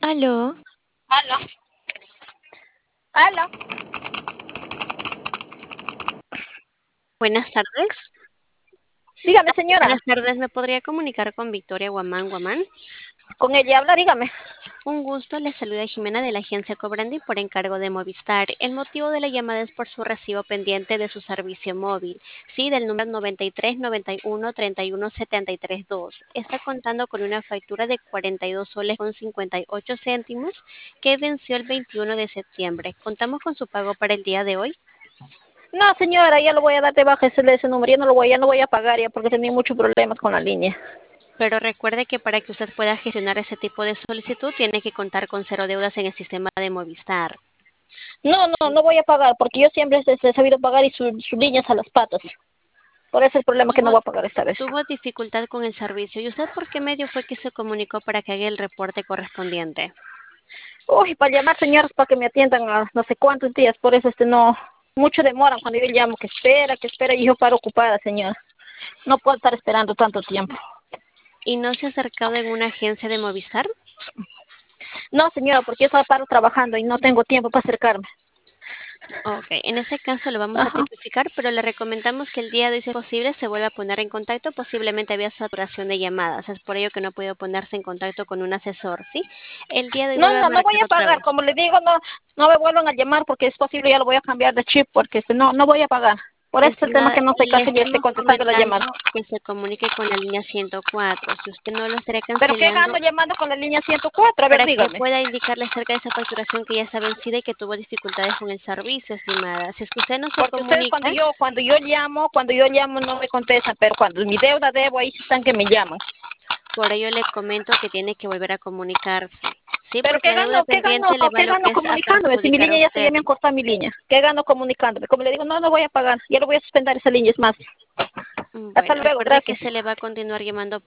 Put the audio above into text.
Aló, Aló, aló. Buenas tardes. Dígame, señora. Buenas tardes, ¿me podría comunicar con Victoria Guamán Guamán? Con ella habla, dígame. Un gusto, le saluda Jimena de la agencia Cobrandi por encargo de Movistar. El motivo de la llamada es por su recibo pendiente de su servicio móvil, sí, del número 93 91 31 73 2. Está contando con una factura de 42 soles con 58 céntimos que venció el 21 de septiembre. ¿Contamos con su pago para el día de hoy? No, señora, ya lo voy a dar de baja ese número. Ya no voy a pagar ya porque tenía muchos problemas con la línea. Pero recuerde que para que usted pueda gestionar ese tipo de solicitud tiene que contar con cero deudas en el sistema de Movistar. No voy a pagar porque yo siempre he sabido pagar y sus líneas a las patas. Por ese es el problema que no Tuvo, voy a pagar esta vez. tuvo dificultad con el servicio. ¿Y usted por qué medio fue que se comunicó para que haga el reporte correspondiente? Uy, para llamar señoras para que me atiendan a no sé cuántos días. Por eso no, mucho demoran cuando yo llamo, que espera y yo paro ocupada, señora. No puedo estar esperando tanto tiempo. ¿Y no se ha acercado en una agencia de Movistar? No, señora, porque yo paro trabajando y no tengo tiempo para acercarme. Ok, en ese caso lo vamos a Ajá. tipificar, pero le recomendamos que el día de hoy, si es posible, se vuelva a poner en contacto. Posiblemente había saturación de llamadas, es por ello que no ha podido ponerse en contacto con un asesor, ¿sí? El día de hoy vuelva a No voy marcar a otra pagar, vez. como le digo, no me vuelvan a llamar porque es posible ya lo voy a cambiar de chip porque no voy a pagar. Por eso es el tema Estimada, que no sé le casi ya esté estamos contestando la llamada. comentando que se comunique con la línea 104. Si usted no lo estaría Pero ¿qué cancelando, gano llamando con la línea 104? A ver, para que dígame. pueda indicarle acerca de esa facturación que ya está vencida y que tuvo dificultades con el servicio, estimada. Si es que usted no se Porque ustedes comunica, cuando yo llamo no me contestan, pero cuando mi deuda debo ahí sí están que me llaman. por ello le comento que tiene que volver a comunicarse. Sí, Pero porque la deuda pendiente le va qué lo gano que es a comunicándome? Si mi perjudicar a línea ya usted. me han cortado mi línea. ¿Qué gano comunicándome? Como le digo, no voy a pagar. Ya lo voy a suspender esa línea, es más. Hasta Bueno, luego, recuerde que gracias. se le va a continuar llamando